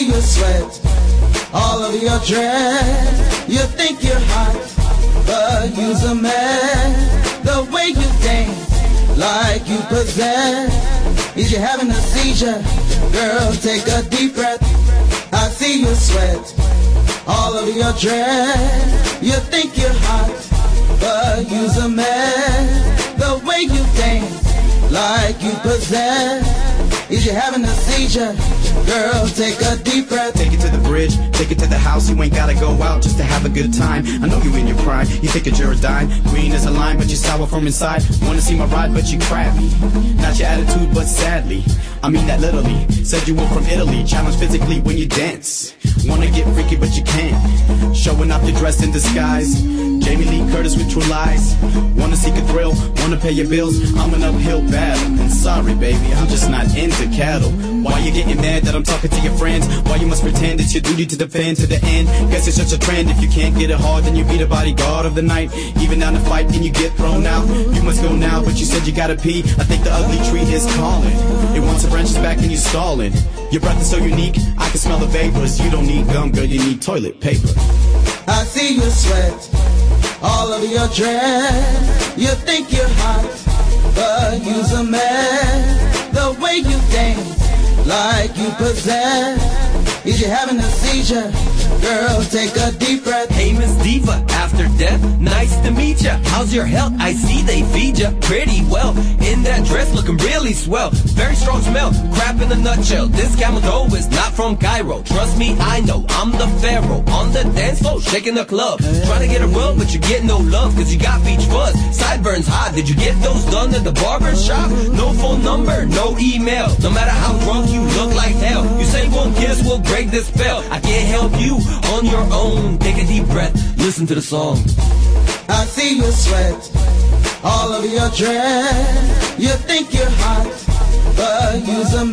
you sweat all over your dress. You think you're hot, but you's a mess. The way you dance, like you possess. Is you having a seizure? Girl, take a deep breath. I see you sweat all over your dress. You think you're hot, but you's a mess. The way you dance, like you possess. Is you having a seizure? Girl, take a deep breath. Take it to the bridge, take it to the house. You ain't gotta go out just to have a good time. I know you in your pride, you think you're a dime. Green as a lime, but you're sour from inside. Wanna see my ride, but you crabby. Not your attitude, but sadly, I mean that literally. Said you were from Italy, challenged physically when you dance. Wanna get freaky, but you can't. Showing off your dress in disguise. Jamie Lee Curtis with True Lies. Wanna seek a thrill, wanna pay your bills. I'm an uphill battle, and sorry baby, I'm just not into cattle. Why you getting mad that I'm talking to your friends? Why you must pretend it's your duty to defend to the end? Guess it's such a trend. If you can't get it hard, then you be the bodyguard of the night. Even down to fight, then you get thrown out. You must go now, but you said you gotta pee. I think the ugly tree is calling. It wants to branch back and you're stalling. Your breath is so unique, I can smell the vapors. You don't need gum, girl, you need toilet paper. I see you sweat all over your dress. You think you're hot, but you's a mess. The way you dance, like you possess. Is you having a seizure? Girl, take a deep breath. Hey Miss Diva, after death, nice to meet ya. How's your health? I see they feed ya pretty well. In that dress, looking really swell. Very strong smell, crap in a nutshell. This camel toe is not from Cairo. Trust me, I know, I'm the pharaoh. On the dance floor, shaking the club. Trying to get a rub, but you get no love. Cause you got beach fuzz, sideburns hot. Did you get those done at the barber shop? No phone number, no email. No matter how drunk you look like hell. You say one kiss will break this spell. I can't help you on your own. Take a deep breath, listen to the song. I see you sweat all over your dress. You think you're hot, but you's a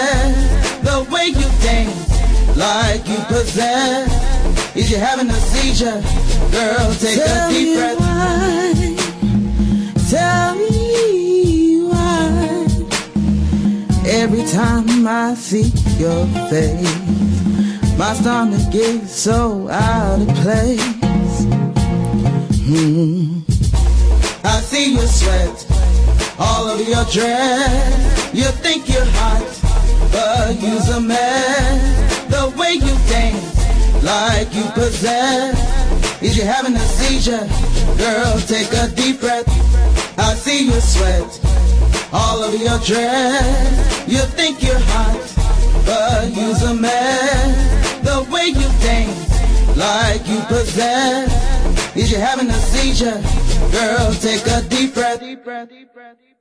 mess. The way you dance, like you possess. Is you having a seizure? Girl, take a deep breath. Tell me why. Every time I see your face, my stomach gets so out of place. I see you sweat all over your dress. You think you're hot, but you's a mess. The way you dance, like you possess. Is you having a seizure? Girl, take a deep breath. I see you sweat all over your dress. You think you're hot, but you's a mess. The way you dance, like you possess. Is you having a seizure? Girl, take a deep breath.